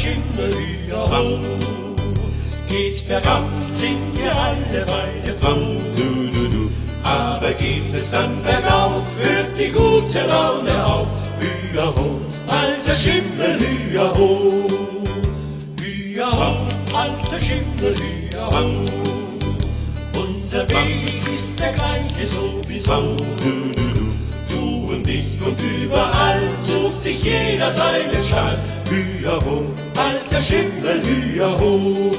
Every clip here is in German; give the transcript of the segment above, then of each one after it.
Schimmel, hüa-ho. Geht bergab, sind wir alle beide froh. Aber geht es dann bergauf, hört die gute Laune auf. Hüa-ho, alter Schimmel, hüa-ho. Hüa-ho, alter Schimmel, hüa-ho. Unser Weg ist der gleiche sowieso. Du und ich und überall sucht sich jeder seinen Stall. Hüa-ho, alter Schimmel, hüa-ho.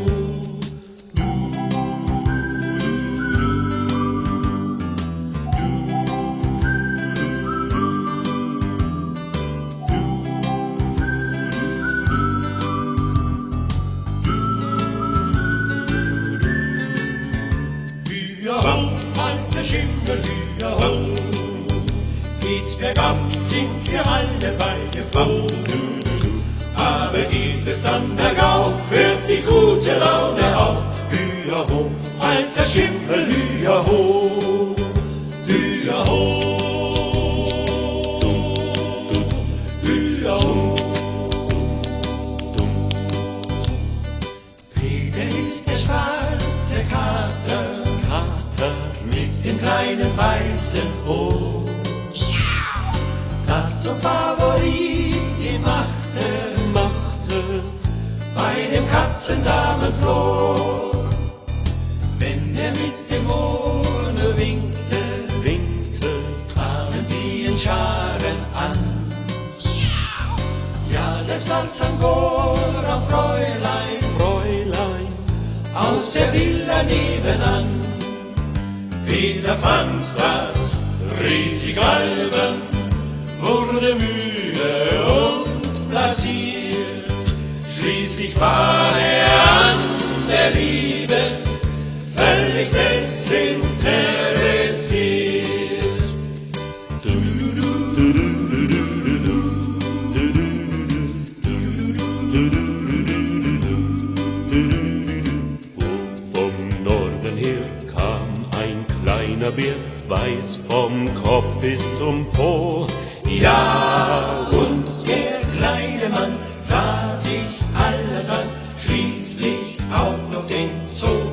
Hüa-ho, alter Schimmel, hüa-ho. Geht's bergab, sind wir alle beide froh. Aber geht es dann bergauf, hört die gute Laune auf. Hüa-ho, alter Schimmel, hüa-ho. Hüa-ho, hüa-ho. Peter ist der schwarze Kater mit dem kleinen weißen Ohr, das zum Favorit ihn machte bei dem Katzendamenfloh. Wenn er mit dem Ohne winkte, kamen sie in Scharen an. Ja, selbst das Angora-Fräulein aus der Villa nebenan. Peter fand das riesig albern, wurde müde und blasiert. Schließlich war er an der Liebe völlig desinteressiert. Vom Norden her kam ein kleiner Bär, weiß vom Kopf bis zum Po. Ja, und der kleine Mann sah sich alles an, schließlich auch noch den Zoo.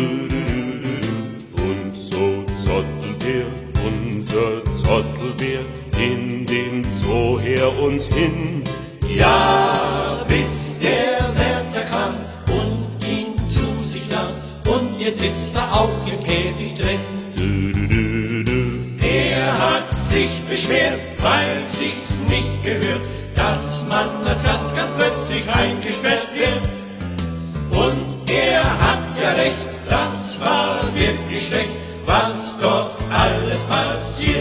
Und so zottelt unser Zottelbär, in den Zoo her uns hin. Ja, bis der Wärter kam und ihn zu sich nahm, und jetzt sitzt er auch im Käfig drin. Er hat sich beschwert, weil sich's nicht gehört, dass man als Gast ganz plötzlich eingesperrt wird. Und er hat ja recht, das war wirklich schlecht, was doch alles passiert.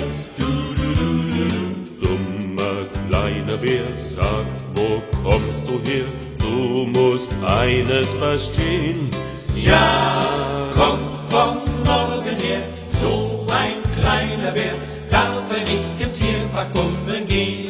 Dummer kleiner Bär, sag, wo kommst du her? Du musst eines verstehen. Ja, kommt vom Norden her, so ein kleiner Bär, darf er nicht im Tierpark bummeln gehen.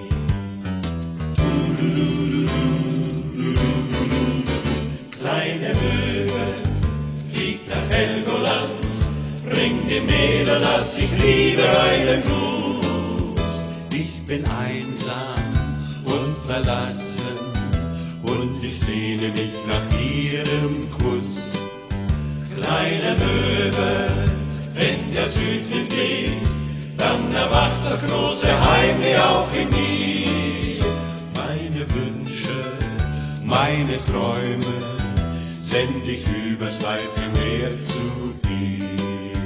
Kleine Möwe fliegt nach Helgoland, bring dem Mädel, das ich liebe, einen Gruß. Ich bin einsam und verlassen, und ich sehne mich nach ihrem Kuss. Kleine Möwe, wenn der Südwind weht, dann erwacht das große Heimweh auch in mir. Meine Wünsche, meine Träume send ich übers weite Meer zu dir.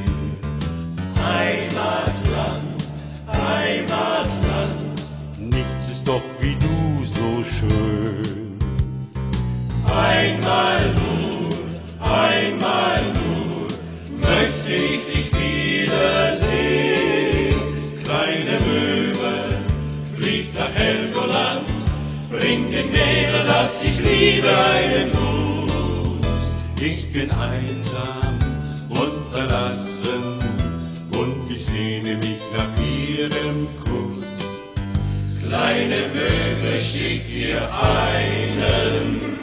Heimatland, Heimatland, Nichts ist doch wie du so schön. einmal nur möchte ich dich wiedersehen. Kleine Möwe, flieg nach Helgoland, bring den Mädel, das ich liebe, einen Gruß. Ich bin einsam und verlassen, und ich sehne mich nach ihrem Kuss. Kleine Möwe, schick ihr einen Gruß.